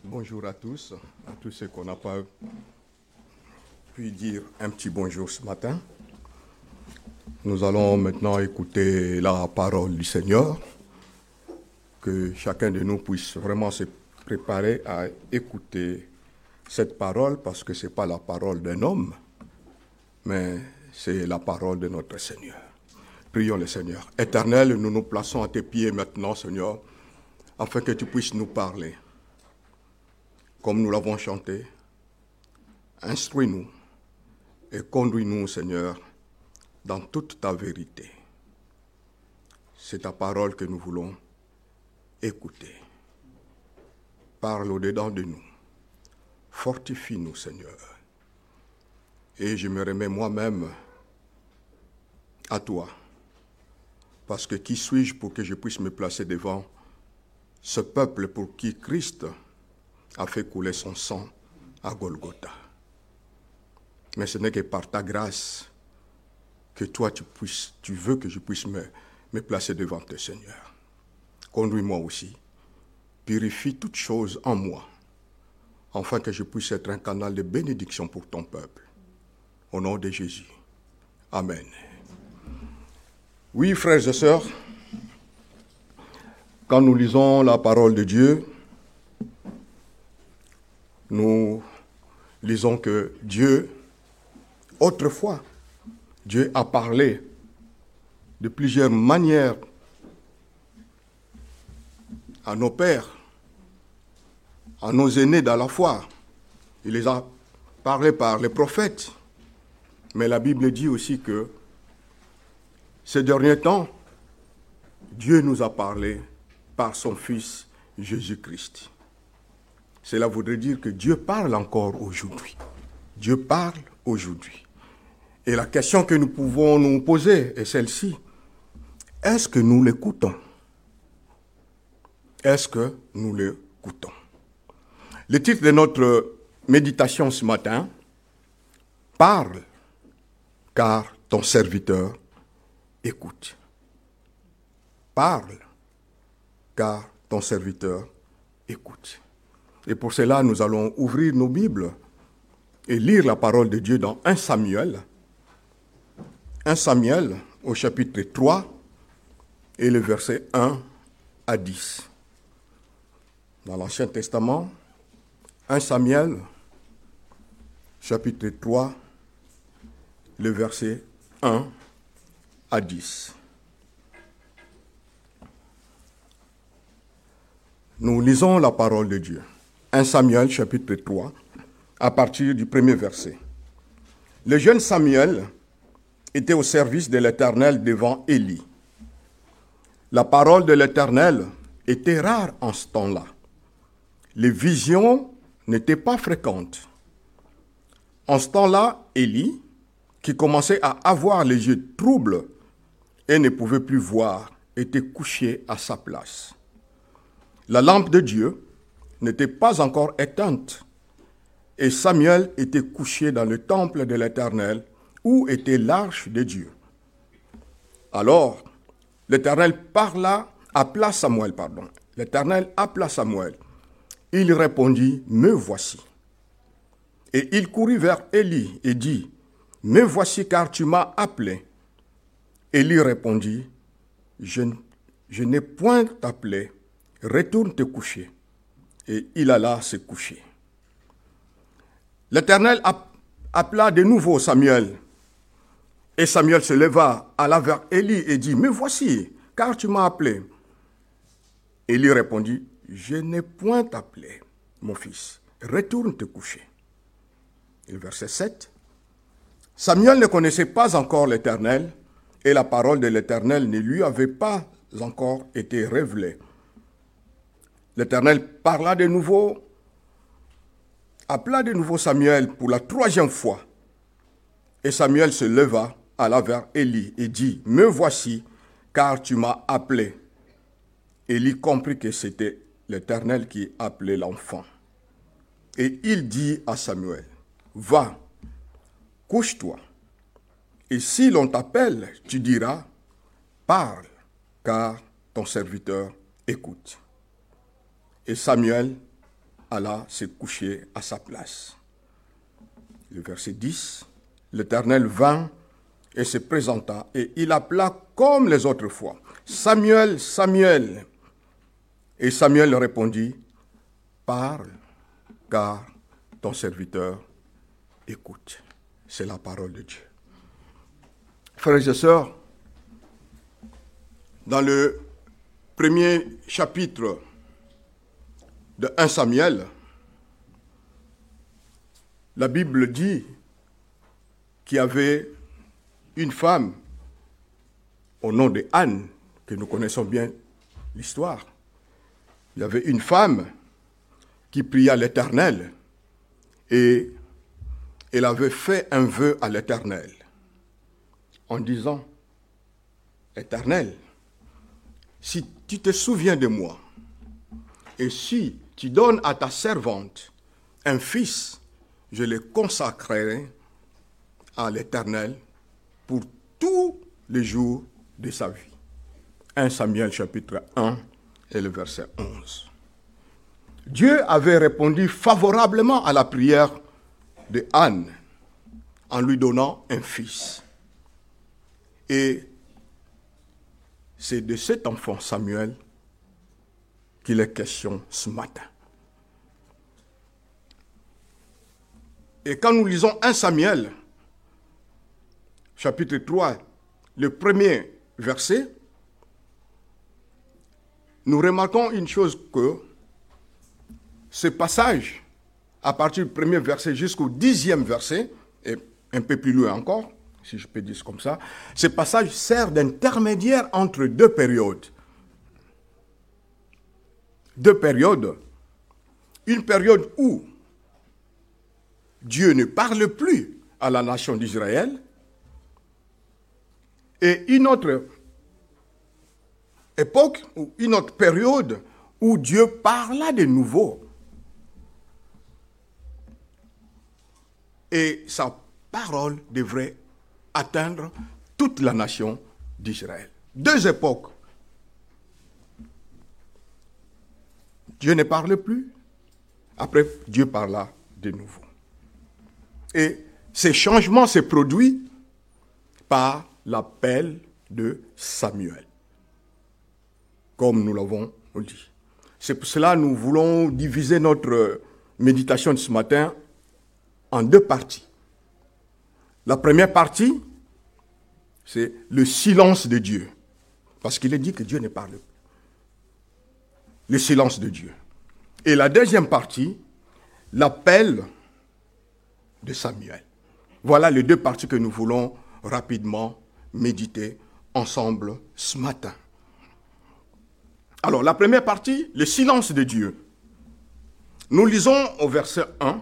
Bonjour à tous ceux qu'on n'a pas pu dire un petit bonjour ce matin. Nous allons maintenant écouter la parole du Seigneur, que chacun de nous puisse vraiment se préparer à écouter cette parole, parce que ce n'est pas la parole d'un homme, mais c'est la parole de notre Seigneur. Prions le Seigneur. Éternel, nous nous plaçons à tes pieds maintenant, Seigneur, afin que tu puisses nous parler. Comme nous l'avons chanté, instruis-nous et conduis-nous, Seigneur, dans toute ta vérité. C'est ta parole que nous voulons écouter. Parle au-dedans de nous. Fortifie-nous, Seigneur. Et je me remets moi-même à toi. Parce que qui suis-je pour que je puisse me placer devant ce peuple pour qui Christ a fait couler son sang à Golgotha. Mais ce n'est que par ta grâce que toi tu veux que je puisse me placer devant toi, Seigneur. Conduis-moi aussi. Purifie toutes choses en moi, afin que je puisse être un canal de bénédiction pour ton peuple. Au nom de Jésus. Amen. Oui, frères et sœurs, quand nous lisons la parole de Dieu, nous lisons que Dieu, autrefois, Dieu a parlé de plusieurs manières à nos pères, à nos aînés dans la foi. Il les a parlé par les prophètes. Mais la Bible dit aussi que ces derniers temps, Dieu nous a parlé par son Fils Jésus-Christ. Cela voudrait dire que Dieu parle encore aujourd'hui. Dieu parle aujourd'hui. Et la question que nous pouvons nous poser est celle-ci. Est-ce que nous l'écoutons? Est-ce que nous l'écoutons? Le titre de notre méditation ce matin, parle, car ton serviteur écoute. Parle, car ton serviteur écoute. Et pour cela, nous allons ouvrir nos Bibles et lire la parole de Dieu dans 1 Samuel. 1 Samuel au chapitre 3 et le verset 1 à 10. Dans l'Ancien Testament, 1 Samuel, chapitre 3, le verset 1 à 10. Nous lisons la parole de Dieu. 1 Samuel, chapitre 3, à partir du premier verset. Le jeune Samuel était au service de l'Éternel devant Élie. La parole de l'Éternel était rare en ce temps-là. Les visions n'étaient pas fréquentes. En ce temps-là, Élie, qui commençait à avoir les yeux troubles et ne pouvait plus voir, était couché à sa place. La lampe de Dieu n'était pas encore éteinte, et Samuel était couché dans le temple de l'Éternel, où était l'arche de Dieu. Alors, l'Éternel appela Samuel. L'Éternel appela Samuel. Il répondit, « Me voici. » Et il courut vers Élie et dit, « Me voici, car tu m'as appelé. » Élie répondit, « Je n'ai point appelé. Retourne te coucher. » Et il alla se coucher. L'Éternel appela de nouveau Samuel. Et Samuel se leva, alla vers Élie et dit, « Me voici, car tu m'as appelé. » Élie répondit, « Je n'ai point appelé, mon fils. Retourne te coucher. » Et verset 7. Samuel ne connaissait pas encore l'Éternel, et la parole de l'Éternel ne lui avait pas encore été révélée. L'Éternel appela de nouveau Samuel pour la troisième fois. Et Samuel se leva, alla vers Élie et dit, « Me voici, car tu m'as appelé. » Élie comprit que c'était l'Éternel qui appelait l'enfant. Et il dit à Samuel, « Va, couche-toi. Et si l'on t'appelle, tu diras, parle, car ton serviteur écoute. » Et Samuel alla se coucher à sa place. Le verset 10, l'Éternel vint et se présenta, et il appela comme les autres fois, Samuel, Samuel. Et Samuel répondit, parle, car ton serviteur écoute. C'est la parole de Dieu. Frères et sœurs, dans le premier chapitre de 1 Samuel, la Bible dit qu'il y avait une femme au nom de Anne, que nous connaissons bien l'histoire. Il y avait une femme qui pria l'Éternel et elle avait fait un vœu à l'Éternel en disant, Éternel, si tu te souviens de moi et si tu donnes à ta servante un fils, je le consacrerai à l'Éternel pour tous les jours de sa vie. 1 Samuel chapitre 1 et le verset 11. Dieu avait répondu favorablement à la prière de Anne en lui donnant un fils. Et c'est de cet enfant Samuel qu'il est question ce matin. Et quand nous lisons 1 Samuel, chapitre 3, le premier verset, nous remarquons une chose que ce passage, à partir du premier verset jusqu'au 10e verset, et un peu plus loin encore, si je peux dire comme ça, ce passage sert d'intermédiaire entre deux périodes. Deux périodes. Une période où Dieu ne parle plus à la nation d'Israël, et une autre époque, ou une autre période où Dieu parla de nouveau. Et sa parole devrait atteindre toute la nation d'Israël. Deux époques. Dieu ne parle plus. Après, Dieu parla de nouveau. Et ces changements se produisent par l'appel de Samuel, comme nous l'avons dit. C'est pour cela que nous voulons diviser notre méditation de ce matin en deux parties. La première partie, c'est le silence de Dieu, parce qu'il est dit que Dieu ne parle plus. Le silence de Dieu. Et la deuxième partie, l'appel de Samuel. Voilà les deux parties que nous voulons rapidement méditer ensemble ce matin. Alors, la première partie, le silence de Dieu. Nous lisons au verset 1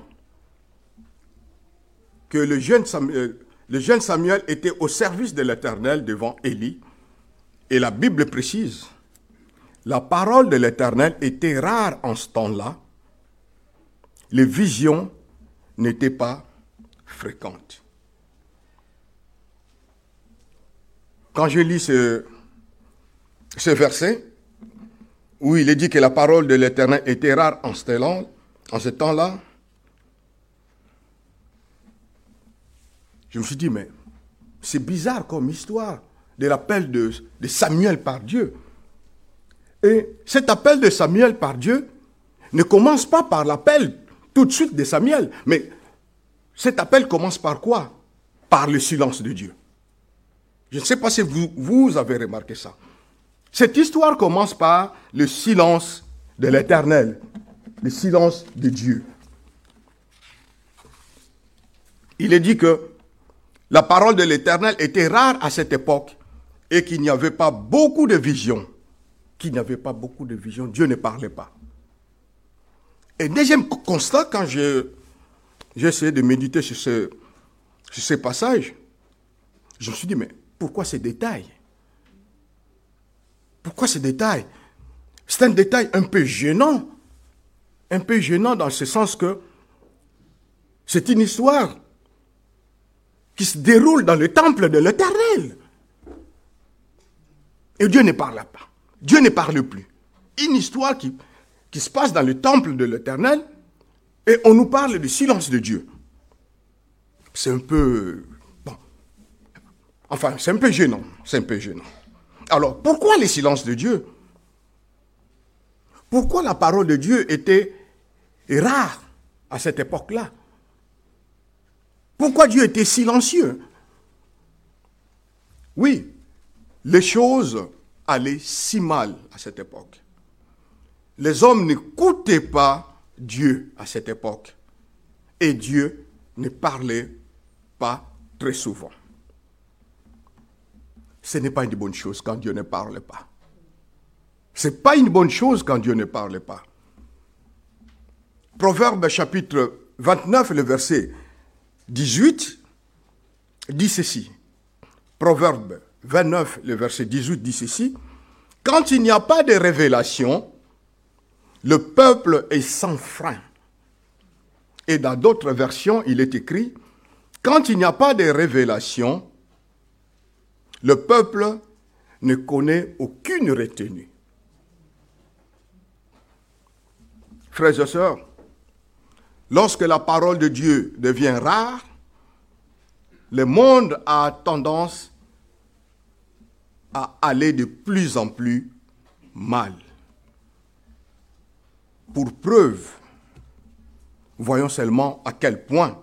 que le jeune Samuel était au service de l'Éternel devant Élie. Et la Bible précise, la parole de l'Éternel était rare en ce temps-là. Les visions n'étaient pas fréquentes. Quand je lis ce verset, où il est dit que la parole de l'Éternel était rare en ce temps-là, je me suis dit, mais c'est bizarre comme histoire de l'appel de Samuel par Dieu. Et cet appel de Samuel par Dieu ne commence pas par l'appel tout de suite de Samuel, mais cet appel commence par quoi? Par le silence de Dieu. Je ne sais pas si vous avez remarqué ça. Cette histoire commence par le silence de l'Éternel, le silence de Dieu. Il est dit que la parole de l'Éternel était rare à cette époque et qu'il n'y avait pas beaucoup de visions. Dieu ne parlait pas. Et deuxième constat, quand j'ai essayé de méditer sur ce passage, je me suis dit, mais pourquoi ces détails? Pourquoi ces détails? C'est un détail un peu gênant dans ce sens que c'est une histoire qui se déroule dans le temple de l'Éternel. Et Dieu ne parle pas. Dieu ne parle plus. Une histoire qui se passe dans le temple de l'Éternel, Et on nous parle du silence de Dieu. C'est un peu... Bon. Enfin, c'est un peu gênant. C'est un peu gênant. Alors, pourquoi le silence de Dieu? Pourquoi la parole de Dieu était rare à cette époque-là? Pourquoi Dieu était silencieux? Oui, les choses allaient si mal à cette époque. Les hommes n'écoutaient pas Dieu à cette époque. Et Dieu ne parlait pas très souvent. Ce n'est pas une bonne chose quand Dieu ne parle pas. Ce n'est pas une bonne chose quand Dieu ne parle pas. Proverbe chapitre 29, le verset 18, dit ceci. Proverbe 29, le verset 18 dit ceci. Quand il n'y a pas de révélation, le peuple est sans frein. Et dans d'autres versions, il est écrit, quand il n'y a pas de révélation, le peuple ne connaît aucune retenue. Frères et sœurs, lorsque la parole de Dieu devient rare, le monde a tendance à aller de plus en plus mal. Pour preuve, voyons seulement à quel point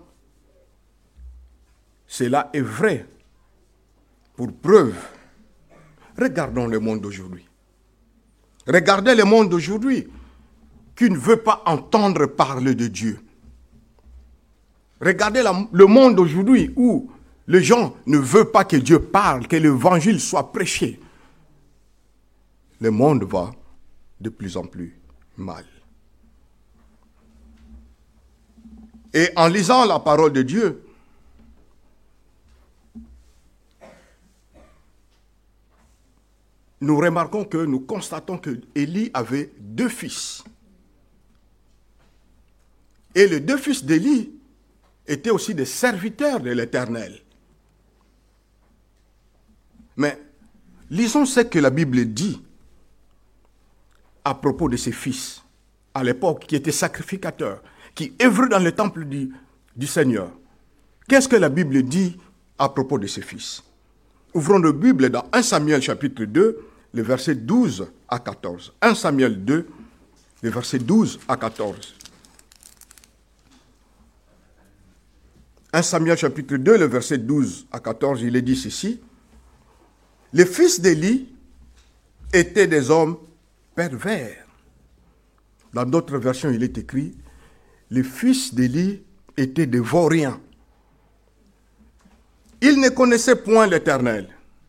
cela est vrai. Pour preuve, regardons le monde d'aujourd'hui. Regardez le monde d'aujourd'hui qui ne veut pas entendre parler de Dieu. Regardez le monde d'aujourd'hui où les gens ne veulent pas que Dieu parle, que l'évangile soit prêché. Le monde va de plus en plus mal. Et en lisant la parole de Dieu, nous remarquons que, nous constatons que Élie avait 2 fils. Et les 2 fils d'Élie étaient aussi des serviteurs de l'Éternel. Mais lisons ce que la Bible dit à propos de ces fils, à l'époque, qui étaient sacrificateurs, qui œuvraient dans le temple du Seigneur. Qu'est-ce que la Bible dit à propos de ces fils? Ouvrons la Bible dans 1 Samuel chapitre 2, le verset 12 à 14. 1 Samuel 2, le verset 12 à 14. 1 Samuel chapitre 2, le verset 12 à 14, il est dit ceci. Les fils d'Élie étaient des hommes pervers. Dans d'autres versions, il est écrit, les fils d'Élie étaient des vauriens. Ils ne connaissaient point l'Éternel.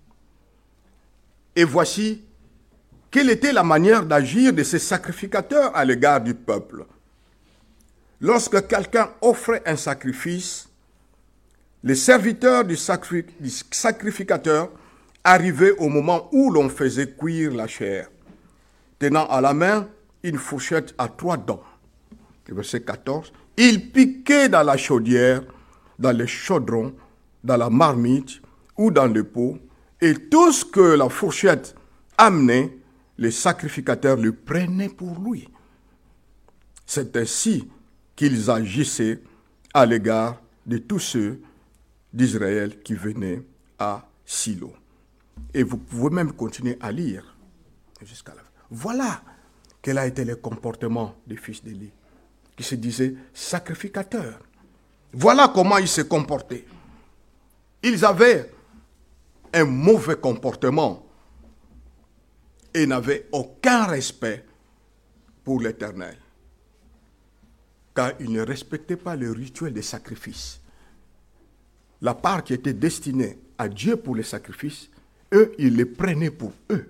Et voici quelle était la manière d'agir de ces sacrificateurs à l'égard du peuple. Lorsque quelqu'un offrait un sacrifice, les serviteurs du sacrificateur arrivaient au moment où l'on faisait cuire la chair, tenant à la main une fourchette à 3 dents. Verset 14. Ils piquaient dans la chaudière, dans le chaudron, dans la marmite ou dans le pot, et tout ce que la fourchette amenait, les sacrificateurs le prenaient pour lui. C'est ainsi qu'ils agissaient à l'égard de tous ceux d'Israël qui venaient à Silo. Et vous pouvez même continuer à lire jusqu'à la fin. Voilà quel a été le comportement des fils d'Élie, qui se disaient sacrificateurs. Voilà comment ils se comportaient. Ils avaient un mauvais comportement et n'avaient aucun respect pour l'Éternel, car ils ne respectaient pas le rituel des sacrifices. La part qui était destinée à Dieu pour les sacrifices, eux, ils les prenaient pour eux.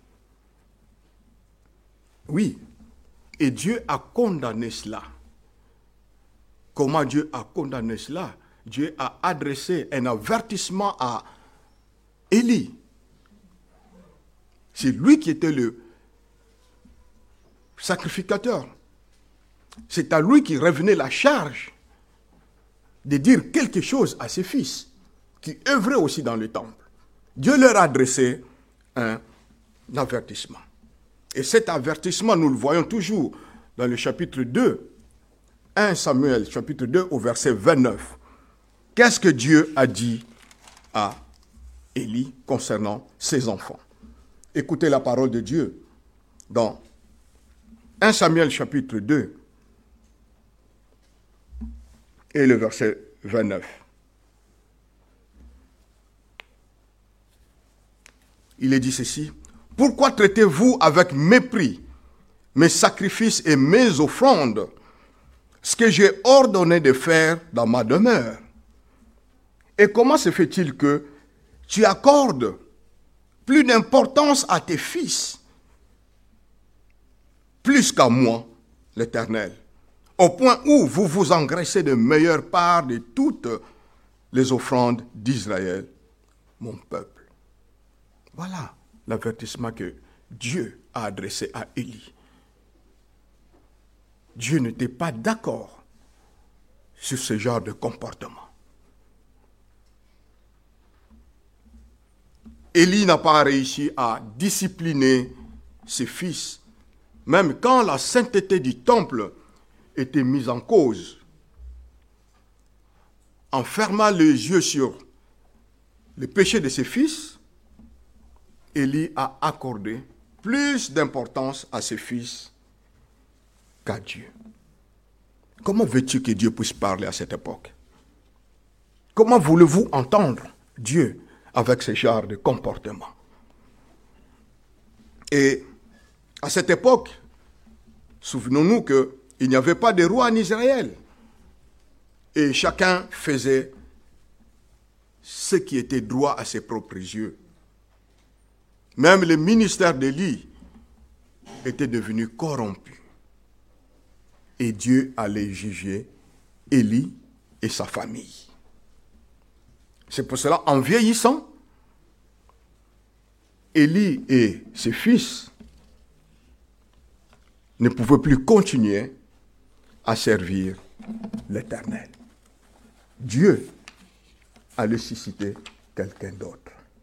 Oui, et Dieu a condamné cela. Comment Dieu a condamné cela? Dieu a adressé un avertissement à Élie. C'est lui qui était le sacrificateur. C'est à lui qui revenait la charge de dire quelque chose à ses fils, qui œuvraient aussi dans le temple. Dieu leur a adressé un avertissement. Et cet avertissement, nous le voyons toujours dans le chapitre 2 1 Samuel chapitre 2 au verset 29, qu'est-ce que Dieu a dit à Élie concernant ses enfants? Écoutez la parole de Dieu dans 1 Samuel chapitre 2 et le verset 29. Il est dit ceci: « Pourquoi traitez-vous avec mépris mes sacrifices et mes offrandes, ce que j'ai ordonné de faire dans ma demeure? Et comment se fait-il que tu accordes plus d'importance à tes fils, plus qu'à moi, l'Éternel, au point où vous vous engraissez de meilleure part de toutes les offrandes d'Israël, mon peuple. » Voilà l'avertissement que Dieu a adressé à Élie. Dieu n'était pas d'accord sur ce genre de comportement. Élie n'a pas réussi à discipliner ses fils, même quand la sainteté du temple était mise en cause. En fermant les yeux sur le péché de ses fils, Élie a accordé plus d'importance à ses fils qu'à Dieu. Comment veux-tu que Dieu puisse parler à cette époque? Comment voulez-vous entendre Dieu avec ce genre de comportement? Et à cette époque, souvenons-nous qu'il n'y avait pas de roi en Israël. Et chacun faisait ce qui était droit à ses propres yeux. Même le ministère d'Élie était devenu corrompu. Et Dieu allait juger Élie et sa famille. C'est pour cela, en vieillissant, Élie et ses fils ne pouvaient plus continuer à servir l'Éternel. Dieu allait susciter quelqu'un d'autre.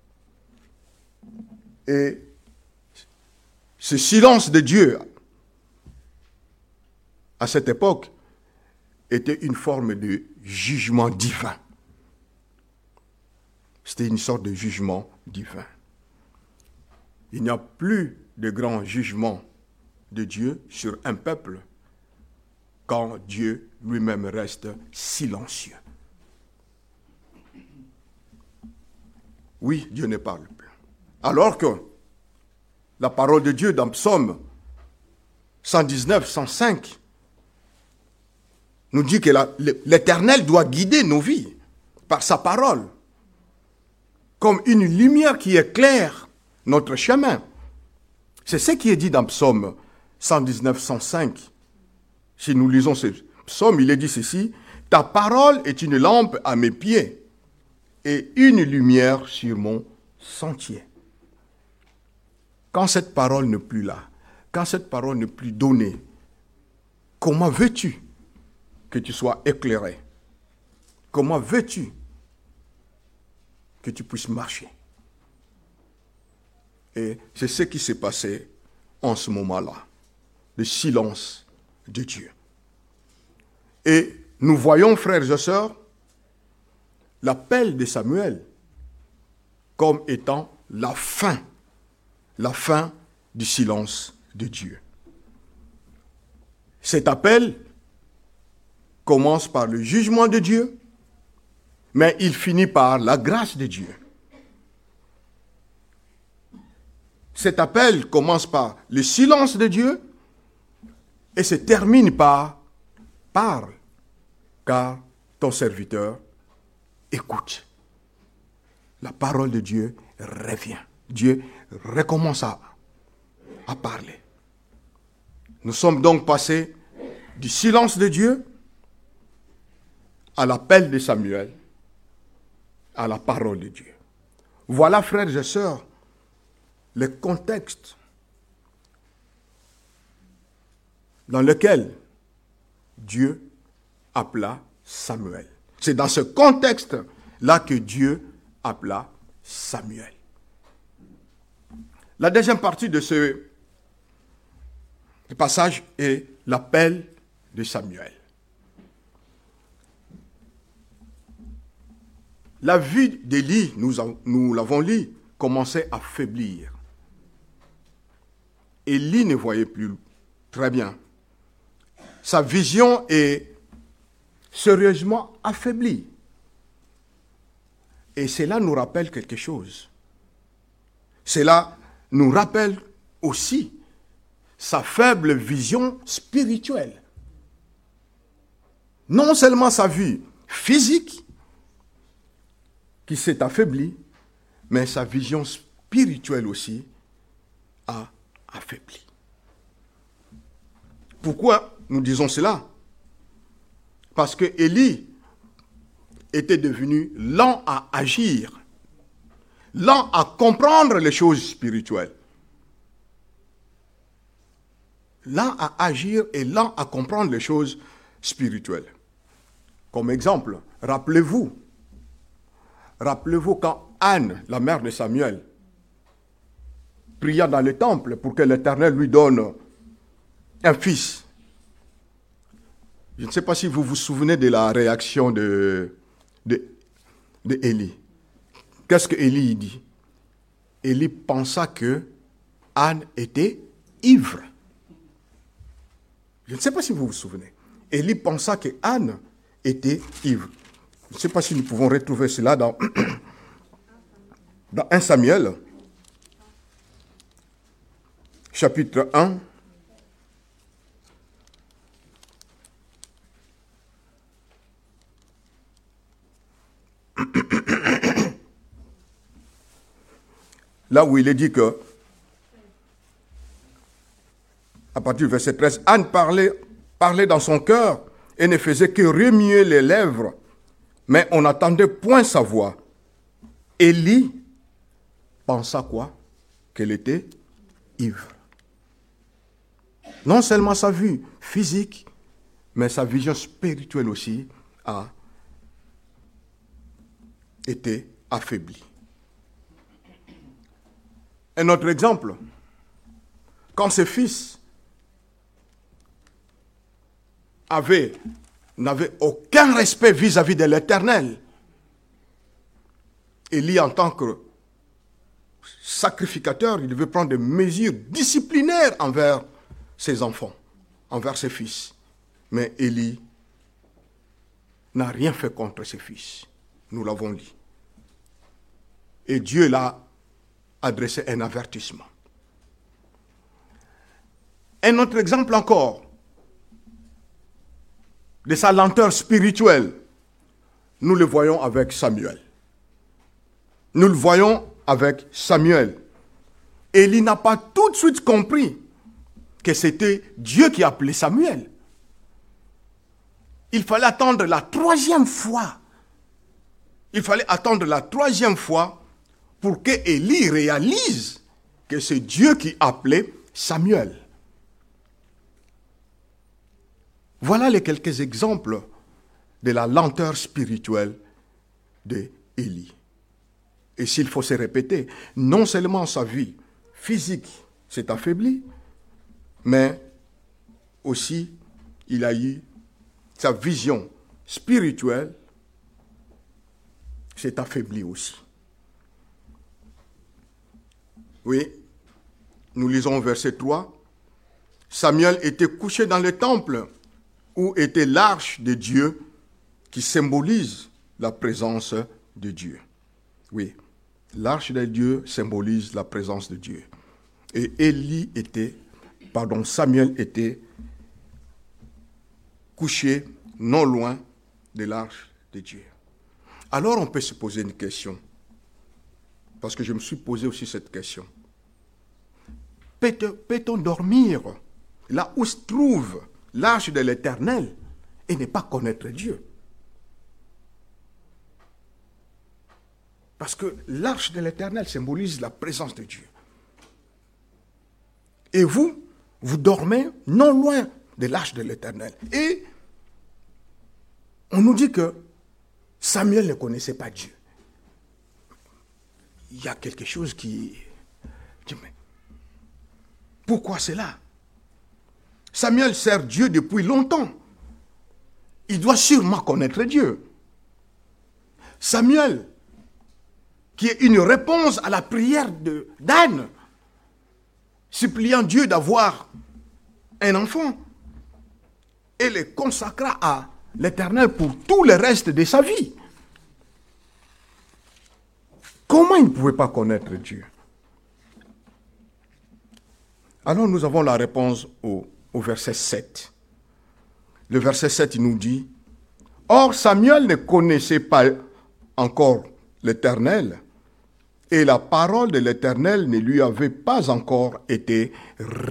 Et ce silence de Dieu, à cette époque, était une forme de jugement divin. C'était une sorte de jugement divin. Il n'y a plus de grand jugement de Dieu sur un peuple quand Dieu lui-même reste silencieux. Oui, Dieu ne parle plus. Alors que la parole de Dieu dans Psaume 119, 105 nous dit que l'Éternel doit guider nos vies par sa parole, comme une lumière qui éclaire notre chemin. C'est ce qui est dit dans Psaume 119, 105. Si nous lisons ce psaume, il est dit ceci: « Ta parole est une lampe à mes pieds et une lumière sur mon sentier. » Quand cette parole n'est plus là, quand cette parole n'est plus donnée, comment veux-tu que tu sois éclairé? Comment veux-tu que tu puisses marcher? Et c'est ce qui s'est passé en ce moment-là, le silence de Dieu. Et nous voyons, frères et sœurs, l'appel de Samuel comme étant la fin du silence de Dieu. Cet appel commence par le jugement de Dieu, mais il finit par la grâce de Dieu. Cet appel commence par le silence de Dieu et se termine par « Parle, car ton serviteur écoute. » La parole de Dieu revient. Dieu recommence à parler. Nous sommes donc passés du silence de Dieu à l'appel de Samuel, à la parole de Dieu. Voilà, frères et sœurs, le contexte dans lequel Dieu appela Samuel. C'est dans ce contexte-là que Dieu appela Samuel. La deuxième partie de ce passage est l'appel de Samuel. la vue d'Élie, nous l'avons lu, commençait à faiblir. Élie ne voyait plus très bien. Sa vision est sérieusement affaiblie. Et cela nous rappelle quelque chose. Cela nous rappelle aussi sa faible vision spirituelle. Non seulement sa vue physique qui s'est affaiblie, mais sa vision spirituelle aussi a affaibli. Pourquoi nous disons cela? Parce que Élie était devenu lent à agir, lent à comprendre les choses spirituelles. Lent à agir et lent à comprendre les choses spirituelles. Comme exemple, rappelez-vous quand Anne, la mère de Samuel, pria dans le temple pour que l'Éternel lui donne un fils. Je ne sais pas si vous vous souvenez de la réaction de Élie. Qu'est-ce que Élie dit? Élie pensa que Anne était ivre. Je ne sais pas si vous vous souvenez. Élie pensa que Anne était ivre. Je ne sais pas si nous pouvons retrouver cela dans 1 Samuel, chapitre 1. Là où il est dit que, à partir du verset 13, Anne parlait dans son cœur et ne faisait que remuer les lèvres, mais on n'entendait point sa voix. Élie pensa quoi? Qu'elle était ivre. Non seulement sa vue physique, mais sa vision spirituelle aussi a été affaiblie. Un autre exemple, quand ses fils n'avaient aucun respect vis-à-vis de l'Éternel, Élie, en tant que sacrificateur, il devait prendre des mesures disciplinaires envers ses enfants, envers ses fils. Mais Élie n'a rien fait contre ses fils. Nous l'avons dit. Et Dieu l'a adressé un avertissement. Un autre exemple encore de sa lenteur spirituelle, nous le voyons avec Samuel. Nous le voyons avec Samuel. Élie n'a pas tout de suite compris que c'était Dieu qui appelait Samuel. Il fallait attendre la troisième fois. Il fallait attendre la troisième fois pour que Élie réalise que c'est Dieu qui appelait Samuel. Voilà les quelques exemples de la lenteur spirituelle d'Élie. Et s'il faut se répéter, non seulement sa vie physique s'est affaiblie, mais aussi il a eu sa vision spirituelle s'est affaiblie aussi. Oui, nous lisons au verset 3. Samuel était couché dans le temple où était l'arche de Dieu qui symbolise la présence de Dieu. Oui, l'arche de Dieu symbolise la présence de Dieu. Et Samuel était couché non loin de l'arche de Dieu. Alors on peut se poser une question, parce que je me suis posé aussi cette question. Peut-on dormir là où se trouve l'arche de l'Éternel et ne pas connaître Dieu? Parce que l'arche de l'Éternel symbolise la présence de Dieu. Et vous dormez non loin de l'arche de l'Éternel. Et on nous dit que Samuel ne connaissait pas Dieu. Il y a quelque chose qui... Mais pourquoi cela? Samuel sert Dieu depuis longtemps. Il doit sûrement connaître Dieu. Samuel, qui est une réponse à la prière d'Anne, suppliant Dieu d'avoir un enfant, et le consacra à l'Éternel pour tout le reste de sa vie. Comment il ne pouvait pas connaître Dieu? Alors nous avons la réponse au verset 7. Le verset 7, il nous dit, « Or Samuel ne connaissait pas encore l'Éternel, et la parole de l'Éternel ne lui avait pas encore été révélée. »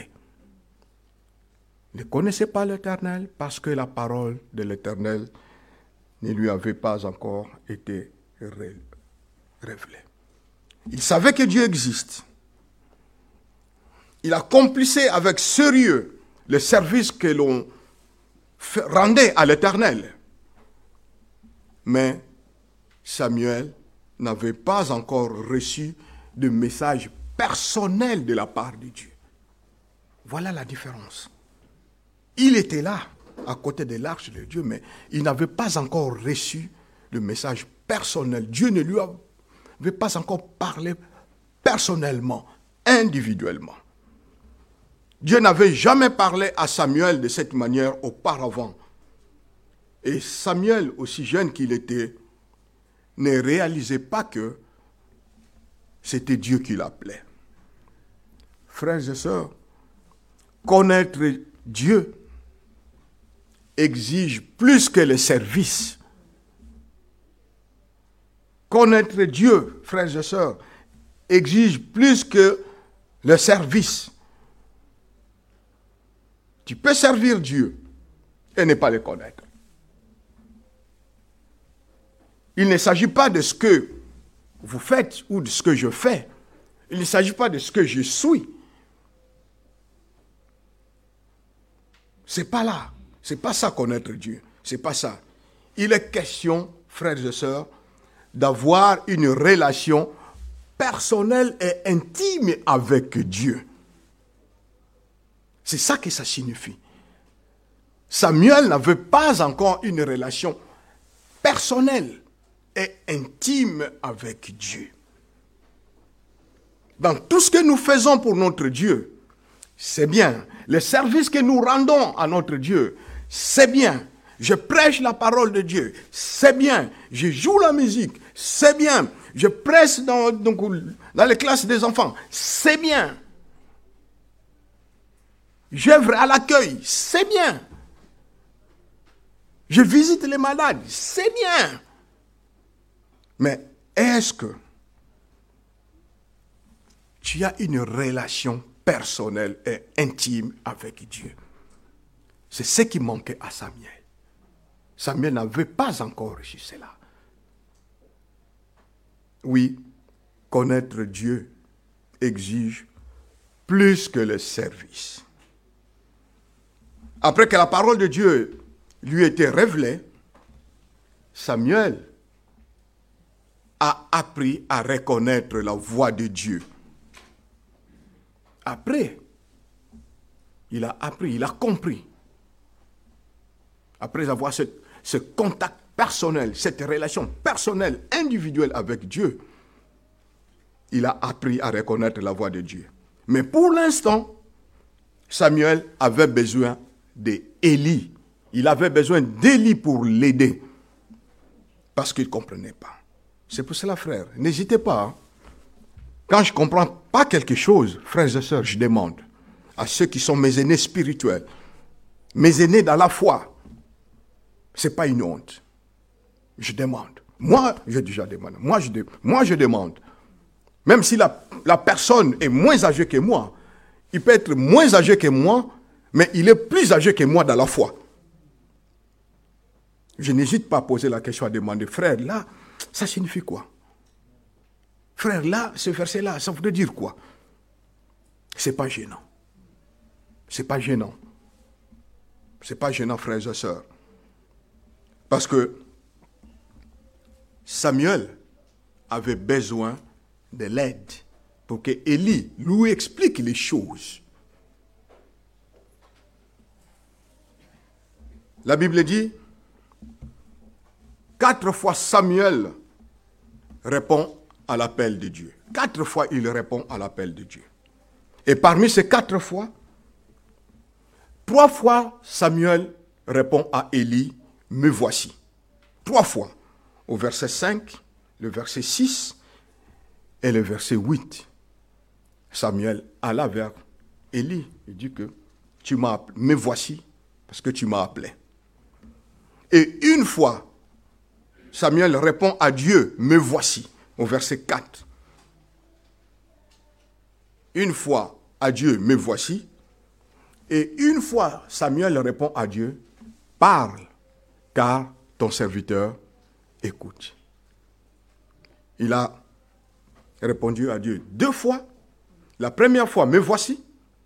Il ne connaissait pas l'Éternel parce que la parole de l'Éternel ne lui avait pas encore été révélée. Il savait que Dieu existe. Il accomplissait avec sérieux le service que l'on rendait à l'Éternel. Mais Samuel n'avait pas encore reçu de message personnel de la part de Dieu. Voilà la différence. Il était là, à côté de l'arche de Dieu, mais il n'avait pas encore reçu le message personnel. Dieu ne lui avait pas encore parlé personnellement, individuellement. Dieu n'avait jamais parlé à Samuel de cette manière auparavant. Et Samuel, aussi jeune qu'il était, ne réalisait pas que c'était Dieu qui l'appelait. Frères et sœurs, connaître Dieu exige plus que le service. Connaître Dieu, frères et sœurs, exige plus que le service. Tu peux servir Dieu et ne pas le connaître. Il ne s'agit pas de ce que vous faites ou de ce que je fais. Il ne s'agit pas de ce que je suis. C'est pas là. C'est pas ça connaître Dieu. C'est pas ça. Il est question, frères et sœurs, d'avoir une relation personnelle et intime avec Dieu. C'est ça que ça signifie. Samuel n'avait pas encore une relation personnelle et intime avec Dieu. Dans tout ce que nous faisons pour notre Dieu, c'est bien. Le service que nous rendons à notre Dieu, c'est bien. Je prêche la parole de Dieu, c'est bien. Je joue la musique, c'est bien. Je prêche dans les classes des enfants, c'est bien. J'œuvre à l'accueil, c'est bien. Je visite les malades, c'est bien. Mais est-ce que tu as une relation personnelle et intime avec Dieu? C'est ce qui manquait à Samuel. Samuel n'avait pas encore reçu cela. Oui, connaître Dieu exige plus que le service. Après que la parole de Dieu lui était révélée, Samuel a appris à reconnaître la voix de Dieu. Après, il a appris, il a compris. Après avoir ce contact personnel, cette relation personnelle, individuelle avec Dieu, il a appris à reconnaître la voix de Dieu. Mais pour l'instant, Samuel avait besoin d'Élie. Il avait besoin d'Élie pour l'aider. Parce qu'il ne comprenait pas. C'est pour cela, frère, n'hésitez pas. Hein. Quand je ne comprends pas quelque chose, frères et sœurs, je demande à ceux qui sont mes aînés spirituels, mes aînés dans la foi. Ce n'est pas une honte. Je demande. Moi, j'ai déjà demandé. Moi, je demande. Même si la personne est moins âgée que moi, il peut être moins âgé que moi, mais il est plus âgé que moi dans la foi. Je n'hésite pas à poser la question, à demander, frère, là, ça signifie quoi? Frère, là, ce verset-là, ça voudrait dire quoi? C'est pas gênant. C'est pas gênant. C'est pas gênant, frères et sœurs. Parce que Samuel avait besoin de l'aide pour que Élie lui explique les choses. La Bible dit 4 fois Samuel répond à l'appel de Dieu. 4 fois il répond à l'appel de Dieu. Et parmi ces 4 fois, 3 fois Samuel répond à Élie, me voici. 3 fois. Au verset 5, le verset 6 et le verset 8. Samuel alla vers Élie. Il dit que tu m'as appelé, me voici parce que tu m'as appelé. Et une fois, Samuel répond à Dieu, me voici, au verset 4. Une fois à Dieu, me voici. Et une fois, Samuel répond à Dieu, parle, car ton serviteur écoute. Il a répondu à Dieu 2 fois. La première fois, me voici.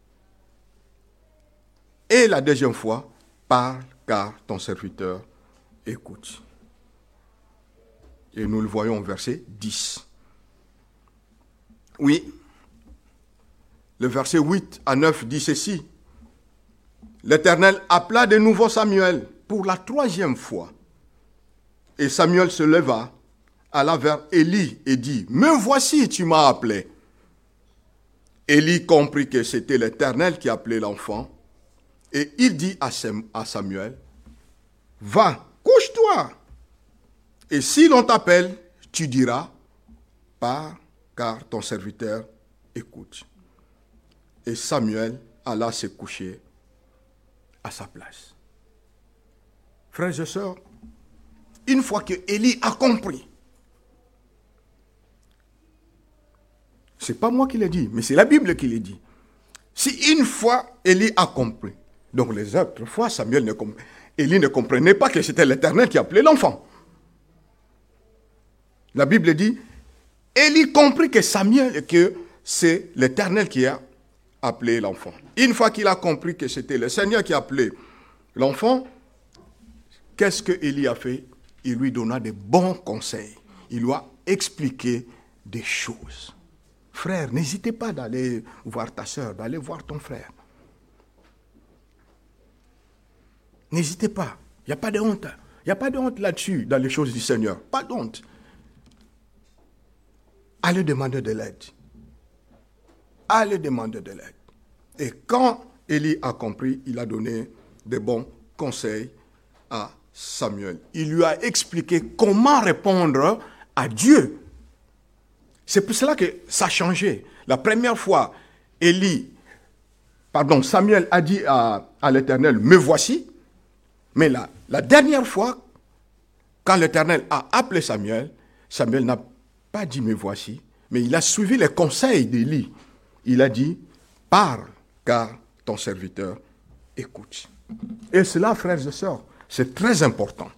Et la deuxième fois, parle, car ton serviteur écoute. Et nous le voyons au verset 10. Oui, le verset 8 à 9 dit ceci. L'Éternel appela de nouveau Samuel pour la 3e fois. Et Samuel se leva, alla vers Élie et dit, me voici, tu m'as appelé. Élie comprit que c'était l'Éternel qui appelait l'enfant. Et il dit à Samuel, va, couche-toi. Et si l'on t'appelle, tu diras, pars, car ton serviteur écoute. Et Samuel alla se coucher à sa place. Frères et sœurs, une fois que Élie a compris, c'est pas moi qui l'ai dit, mais c'est la Bible qui l'a dit. Si une fois Élie a compris, donc les autres fois Élie ne comprenait pas que c'était l'Éternel qui appelait l'enfant. La Bible dit, Élie comprit que c'est l'Éternel qui a appelé l'enfant. Une fois qu'il a compris que c'était le Seigneur qui appelait l'enfant, qu'est-ce que Élie a fait? Il lui donna de bons conseils. Il lui a expliqué des choses. Frère, n'hésitez pas d'aller voir ta soeur, d'aller voir ton frère. N'hésitez pas. Il n'y a pas de honte. Il n'y a pas de honte là-dessus, dans les choses du Seigneur. Pas d'honte. Allez demander de l'aide. Allez demander de l'aide. Et quand Élie a compris, il a donné de bons conseils à Samuel. Il lui a expliqué comment répondre à Dieu. C'est pour cela que ça a changé. La première fois, Samuel a dit à l'Éternel, me voici. Mais la dernière fois, quand l'Éternel a appelé Samuel, Samuel n'a pas dit me voici, mais il a suivi les conseils d'Élie. Il a dit, parle, car ton serviteur écoute. Et cela, frères et sœurs, c'est très important.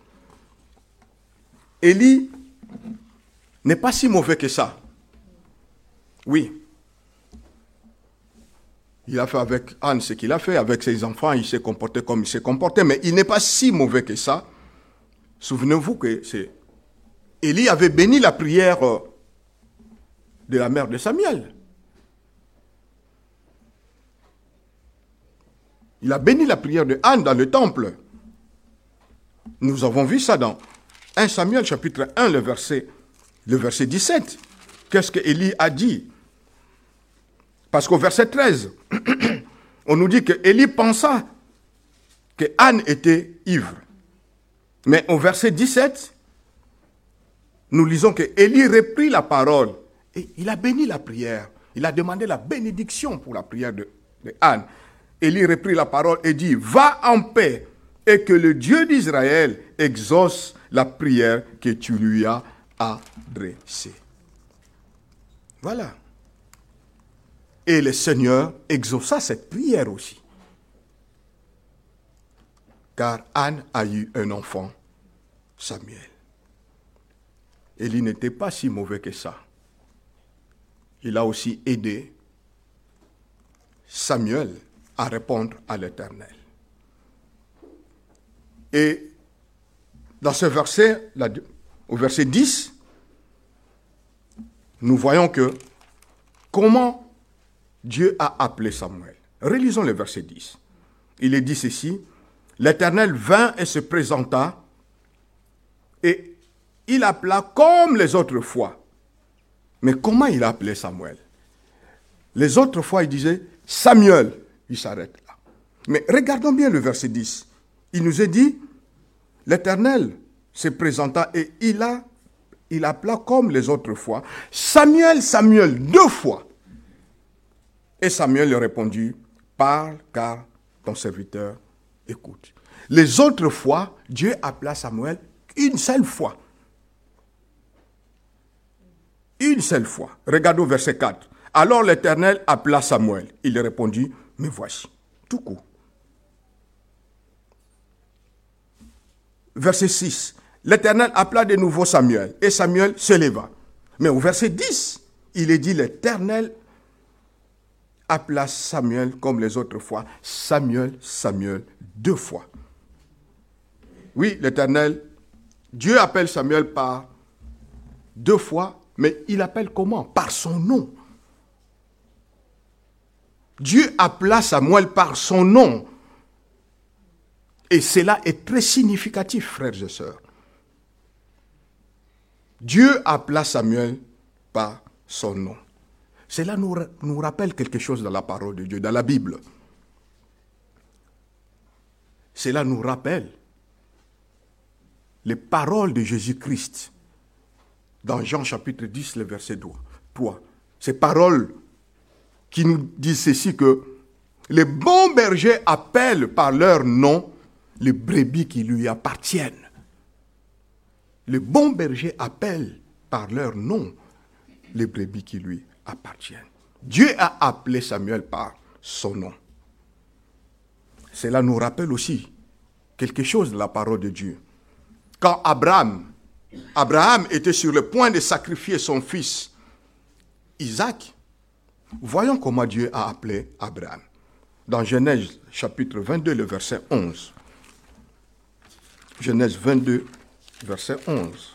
Élie n'est pas si mauvais que ça. Oui. Il a fait avec Anne ce qu'il a fait, avec ses enfants, il s'est comporté comme il s'est comporté, mais il n'est pas si mauvais que ça. Souvenez-vous que Élie avait béni la prière de la mère de Samuel. Il a béni la prière de Anne dans le temple. Nous avons vu ça dans 1 Samuel chapitre 1, le verset 17. Qu'est-ce que Élie a dit? Parce qu'au verset 13, on nous dit que Élie pensa que Anne était ivre. Mais au verset 17, nous lisons que Élie reprit la parole et il a béni la prière. Il a demandé la bénédiction pour la prière de Anne. Élie reprit la parole et dit, va en paix et que le Dieu d'Israël exauce la prière que tu lui as adressée. Voilà. Et le Seigneur exauça cette prière aussi. Car Anne a eu un enfant, Samuel. Élie n'était pas si mauvais que ça. Il a aussi aidé Samuel à répondre à l'Éternel. Et dans ce verset, au verset 10, nous voyons que comment Dieu a appelé Samuel. Relisons le verset 10. Il est dit ceci, l'Éternel vint et se présenta, et il appela comme les autres fois. Mais comment il a appelé Samuel? Les autres fois, il disait Samuel. Il s'arrête là. Mais regardons bien le verset 10. Il nous est dit, l'Éternel se présenta et il appela comme les autres fois, Samuel, Samuel, 2 fois. Et Samuel lui répondit, parle car ton serviteur écoute. Les autres fois, Dieu appela Samuel une seule fois. Une seule fois. Regardons verset 4. Alors l'Éternel appela Samuel. Il répondit, me voici. Tout court. Verset 6. L'Éternel appela de nouveau Samuel. Et Samuel se leva. Mais au verset 10, il est dit, l'Éternel appela Samuel comme les autres fois. Samuel, Samuel, 2 fois. Oui, l'Éternel, Dieu appelle Samuel par 2 fois, mais il appelle comment? Par son nom. Dieu appela Samuel par son nom. Et cela est très significatif, frères et sœurs. Dieu appela Samuel par son nom. Cela nous rappelle quelque chose dans la parole de Dieu, dans la Bible. Cela nous rappelle les paroles de Jésus-Christ dans Jean chapitre 10, le verset 3. Ces paroles qui nous disent ceci, que les bons bergers appellent par leur nom les brebis qui lui appartiennent. Les bons bergers appellent par leur nom les brebis qui lui appartiennent. Dieu a appelé Samuel par son nom. Cela nous rappelle aussi quelque chose de la parole de Dieu. Quand Abraham était sur le point de sacrifier son fils Isaac, voyons comment Dieu a appelé Abraham. Dans Genèse chapitre 22, le verset 11. Genèse 22, verset 11.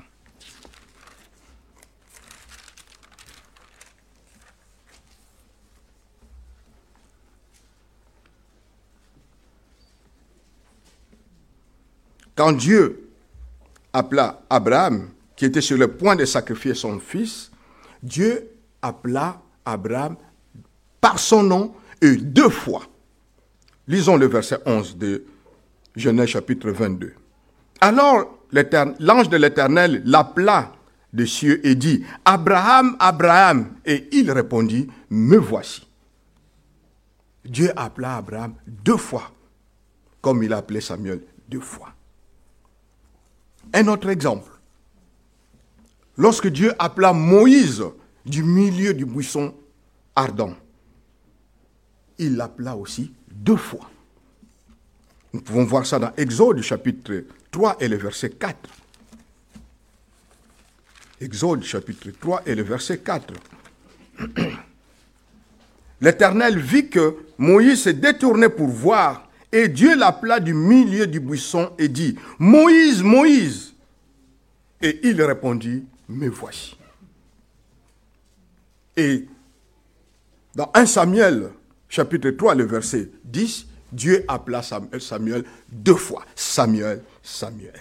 Quand Dieu appela Abraham, qui était sur le point de sacrifier son fils, Dieu appela Abraham par son nom et 2 fois. Lisons le verset 11 de Genèse chapitre 22. Alors l'ange de l'Éternel l'appela des cieux et dit, Abraham, Abraham. Et il répondit, me voici. Dieu appela Abraham 2 fois, comme il a appelé Samuel 2 fois. Un autre exemple. Lorsque Dieu appela Moïse du milieu du buisson ardent, il l'appela aussi 2 fois. Nous pouvons voir ça dans Exode chapitre 3 et le verset 4. Exode chapitre 3 et le verset 4. L'Éternel vit que Moïse s'est détourné pour voir, et Dieu l'appela du milieu du buisson et dit, Moïse, Moïse. Et il répondit, me voici. Et dans 1 Samuel, chapitre 3, le verset 10, Dieu appela Samuel 2 fois. Samuel, Samuel.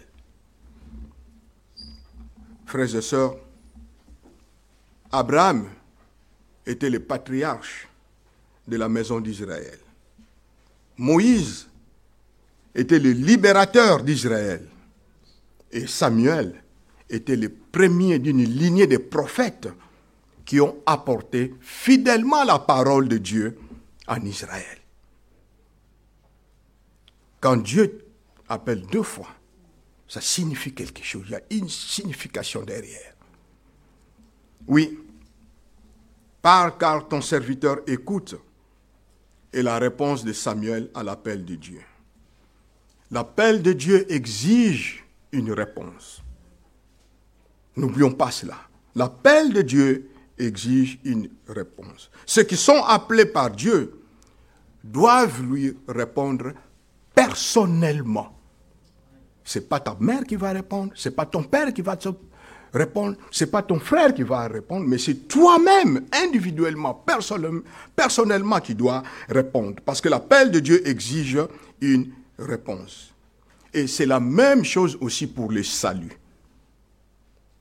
Frères et sœurs, Abraham était le patriarche de la maison d'Israël. Moïse était le libérateur d'Israël. Et Samuel était le premier d'une lignée de prophètes qui ont apporté fidèlement la parole de Dieu en Israël. Quand Dieu appelle 2 fois, ça signifie quelque chose. Il y a une signification derrière. Oui, parle car ton serviteur écoute, est la réponse de Samuel à l'appel de Dieu. L'appel de Dieu exige une réponse. N'oublions pas cela. L'appel de Dieu exige une réponse. Ceux qui sont appelés par Dieu doivent lui répondre personnellement. Ce n'est pas ta mère qui va répondre, ce n'est pas ton père qui va te répondre, ce n'est pas ton frère qui va répondre, mais c'est toi-même, individuellement, personnellement qui dois répondre. Parce que l'appel de Dieu exige une réponse. Et c'est la même chose aussi pour le salut.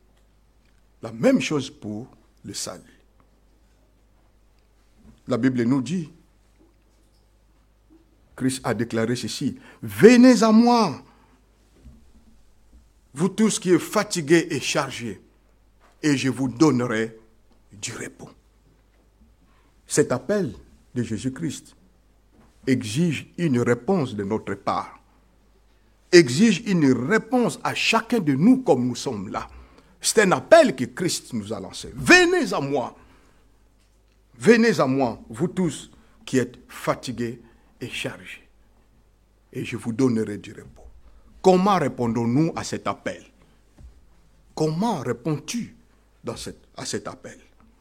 La même chose pour le salut. La Bible nous dit, Christ a déclaré ceci, « Venez à moi, vous tous qui êtes fatigués et chargés, et je vous donnerai du repos. » Cet appel de Jésus-Christ exige une réponse de notre part, exige une réponse à chacun de nous comme nous sommes là. C'est un appel que Christ nous a lancé. Venez à moi, vous tous qui êtes fatigués et chargés, et je vous donnerai du repos. Comment répondons-nous à cet appel? Comment réponds-tu à cet appel?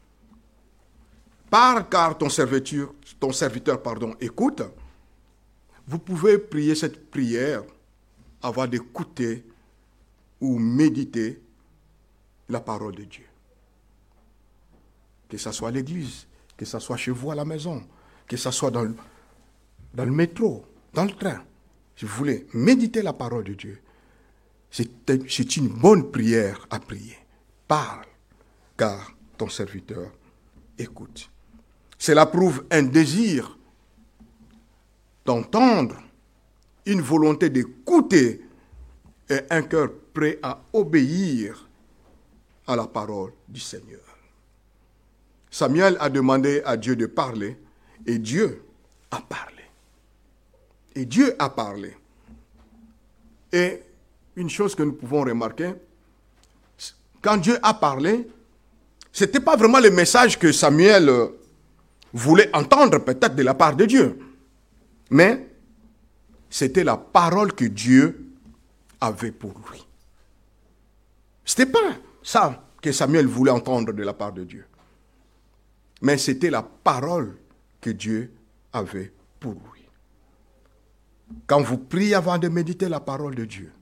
Parle car ton serviteur, écoute. Vous pouvez prier cette prière avant d'écouter ou méditer la parole de Dieu. Que ce soit à l'église, que ce soit chez vous à la maison, que ce soit dans le métro, dans le train. Si vous voulez méditer la parole de Dieu, c'est une bonne prière à prier. Parle, car ton serviteur écoute. Cela prouve un désir d'entendre, une volonté d'écouter et un cœur prêt à obéir à la parole du Seigneur. Samuel a demandé à Dieu de parler et Dieu a parlé. Et Dieu a parlé. Et une chose que nous pouvons remarquer, quand Dieu a parlé, ce n'était pas vraiment le message que Samuel voulait entendre peut-être de la part de Dieu. Mais c'était la parole que Dieu avait pour lui. Ce n'était pas ça que Samuel voulait entendre de la part de Dieu. Mais c'était la parole que Dieu avait pour lui. Quand vous priez avant de méditer la parole de Dieu,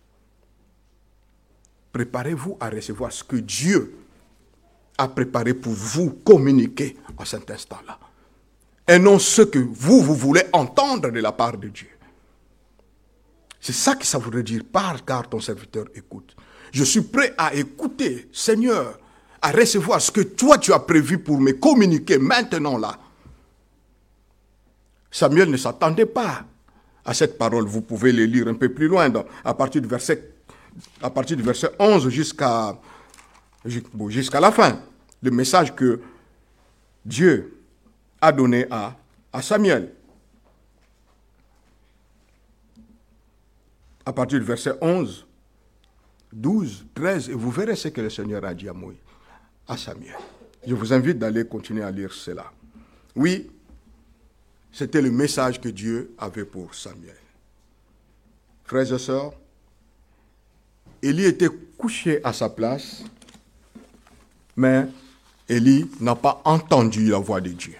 préparez-vous à recevoir ce que Dieu a préparé pour vous communiquer à cet instant-là. Et non ce que vous voulez entendre de la part de Dieu. C'est ça que ça voudrait dire. Parle car ton serviteur écoute. Je suis prêt à écouter, Seigneur, à recevoir ce que toi tu as prévu pour me communiquer maintenant là. Samuel ne s'attendait pas à cette parole. Vous pouvez le lire un peu plus loin, à partir du verset 11 jusqu'à la fin. Le message que Dieu a donné à Samuel. À partir du verset 11, 12, 13, et vous verrez ce que le Seigneur a dit à Samuel. Je vous invite d'aller continuer à lire cela. Oui, c'était le message que Dieu avait pour Samuel. Frères et sœurs, Élie était couché à sa place, mais Élie n'a pas entendu la voix de Dieu.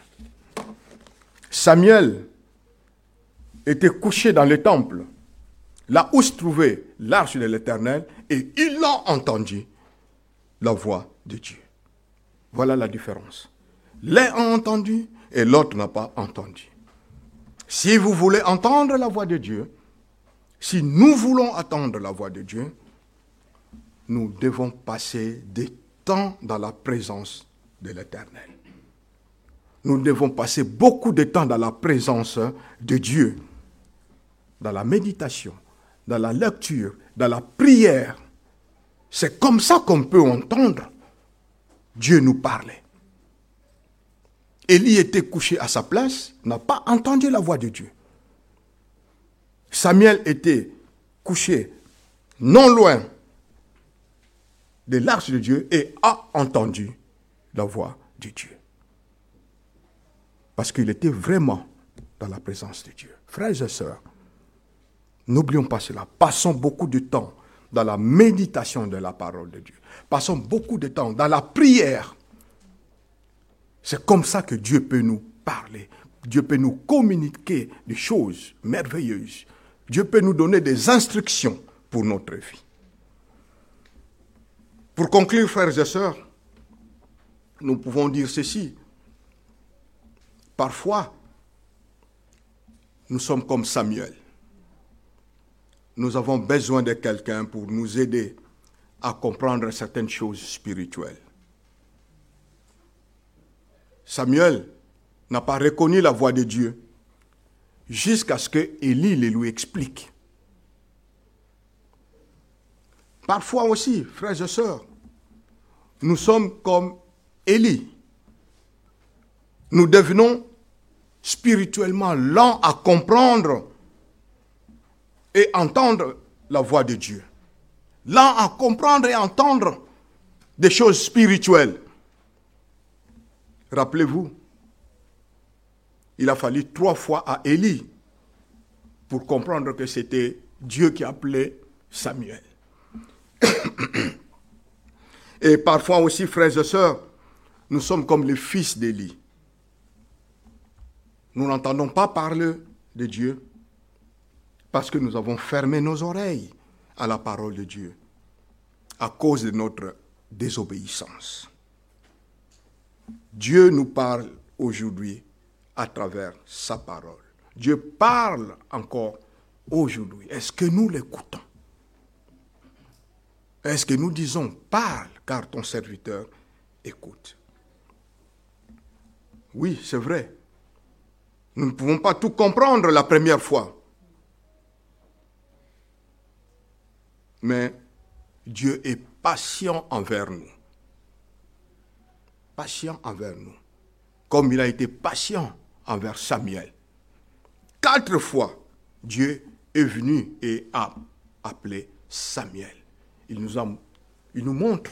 Samuel était couché dans le temple, là où se trouvait l'arche de l'Éternel, et il a entendu la voix de Dieu. Voilà la différence. L'un a entendu et l'autre n'a pas entendu. Si vous voulez entendre la voix de Dieu, si nous voulons entendre la voix de Dieu, nous devons passer des temps dans la présence de l'Éternel. Nous devons passer beaucoup de temps dans la présence de Dieu, dans la méditation, dans la lecture, dans la prière. C'est comme ça qu'on peut entendre Dieu nous parler. Élie était couché à sa place, n'a pas entendu la voix de Dieu. Samuel était couché non loin de l'arche de Dieu et a entendu la voix de Dieu. Parce qu'il était vraiment dans la présence de Dieu. Frères et sœurs, n'oublions pas cela. Passons beaucoup de temps dans la méditation de la parole de Dieu. Passons beaucoup de temps dans la prière. C'est comme ça que Dieu peut nous parler. Dieu peut nous communiquer des choses merveilleuses. Dieu peut nous donner des instructions pour notre vie. Pour conclure, frères et sœurs, nous pouvons dire ceci. Parfois, nous sommes comme Samuel. Nous avons besoin de quelqu'un pour nous aider à comprendre certaines choses spirituelles. Samuel n'a pas reconnu la voix de Dieu jusqu'à ce que Élie le lui explique. Parfois aussi, frères et sœurs, nous sommes comme Élie. Nous devenons spirituellement lents à comprendre et entendre la voix de Dieu. Lents à comprendre et entendre des choses spirituelles. Rappelez-vous, il a fallu 3 fois à Élie pour comprendre que c'était Dieu qui appelait Samuel. Et parfois aussi, frères et sœurs, nous sommes comme les fils d'Élie. Nous n'entendons pas parler de Dieu parce que nous avons fermé nos oreilles à la parole de Dieu à cause de notre désobéissance. Dieu nous parle aujourd'hui à travers sa parole. Dieu parle encore aujourd'hui. Est-ce que nous l'écoutons? Est-ce que nous disons « Parle, car ton serviteur écoute ». Oui, c'est vrai. Nous ne pouvons pas tout comprendre la première fois. Mais Dieu est patient envers nous. Patient envers nous. Comme il a été patient envers Samuel. 4 fois, Dieu est venu et a appelé Samuel. Il nous montre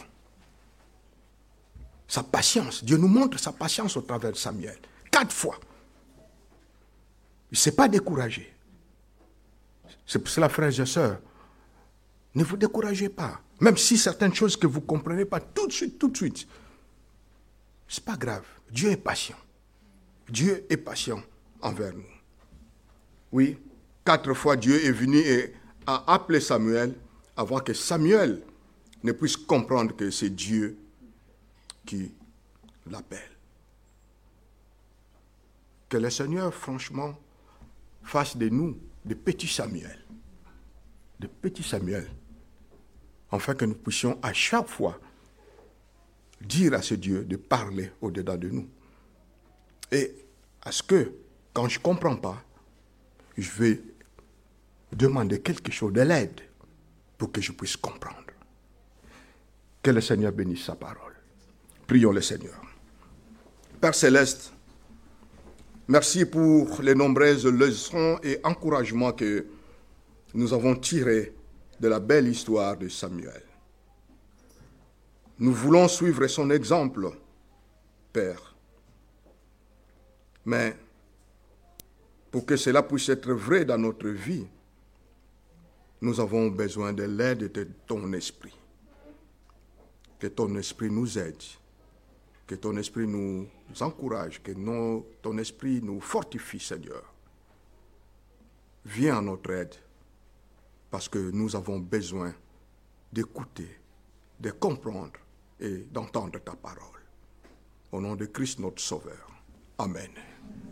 sa patience. Dieu nous montre sa patience au travers de Samuel. 4 fois. Il ne s'est pas découragé. C'est pour cela, frères et sœurs, ne vous découragez pas. Même si certaines choses que vous ne comprenez pas tout de suite, ce n'est pas grave. Dieu est patient. Dieu est patient envers nous. Oui, 4 fois Dieu est venu et a appelé Samuel avant que Samuel ne puisse comprendre que c'est Dieu qui l'appelle. Que le Seigneur, franchement, fasse de nous des petits Samuel. Des petits Samuel. Afin que nous puissions à chaque fois dire à ce Dieu de parler au-dedans de nous. Et à ce que, quand je ne comprends pas, je vais demander quelque chose de l'aide pour que je puisse comprendre. Que le Seigneur bénisse sa parole. Prions le Seigneur. Père Céleste, merci pour les nombreuses leçons et encouragements que nous avons tirés de la belle histoire de Samuel. Nous voulons suivre son exemple, Père. Mais pour que cela puisse être vrai dans notre vie, nous avons besoin de l'aide de ton esprit. Que ton esprit nous aide, que ton esprit nous encourage, que ton esprit nous fortifie, Seigneur. Viens à notre aide, parce que nous avons besoin d'écouter, de comprendre et d'entendre ta parole. Au nom de Christ notre Sauveur. Amen.